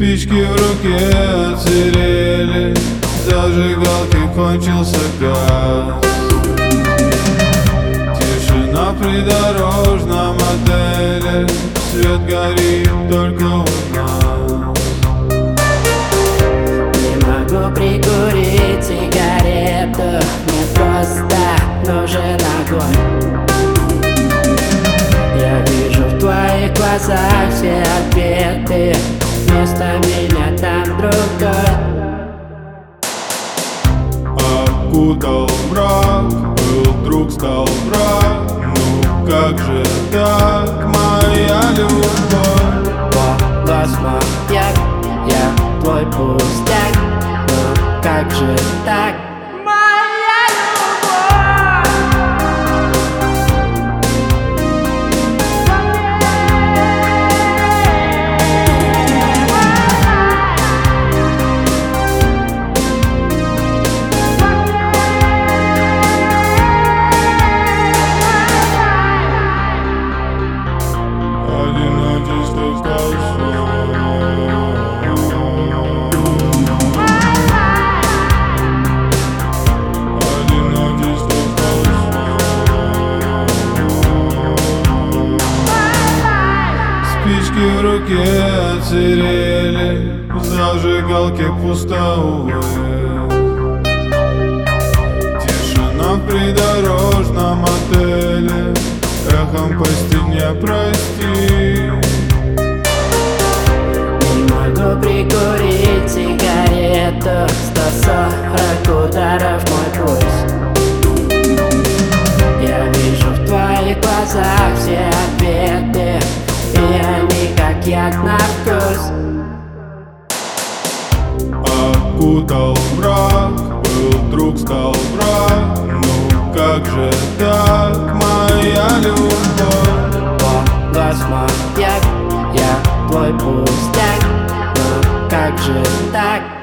Спички в руке отсырели, зажигалки кончился газ. Тишина в придорожном отеле, свет горит только у нас. Не могу прикурить сигарету, мне просто нужен огонь. Я вижу в твоих глазах все ответы, вместо меня там другой. Окутал мрак, был друг, стал враг. Ну как же так, моя любовь? Голос маньяк, я твой пустяк. Ну как же так? Одиночество стал Спички в руке отсырели, в зажигалке пусто, увы. Тишина в придорожном отеле, эхом по стене прости. Не могу прикурить сигарету, 140 ударов мой пульс. Я вижу в твоих глазах все ответы, и они как яд на вкус. Окутал мрак, был друг, стал враг. Ну как же так, моя любовь? Голос маньяк, я твой пустяк. Ну как же так?